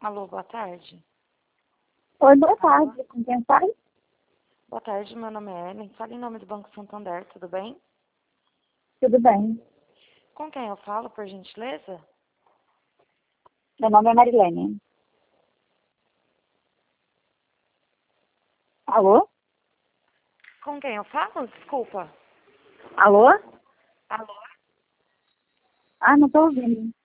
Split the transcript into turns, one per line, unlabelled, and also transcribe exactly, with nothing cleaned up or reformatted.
Alô, boa tarde.
Oi, boa
Alô?
tarde. Com quem fala?
Boa tarde, meu nome é Ellen. Falo em nome do Banco Santander, tudo bem?
Tudo bem.
Com quem eu falo, por gentileza?
Meu nome é Marilene. Alô?
Com quem eu falo? Desculpa.
Alô?
Alô?
Ah, não estou ouvindo.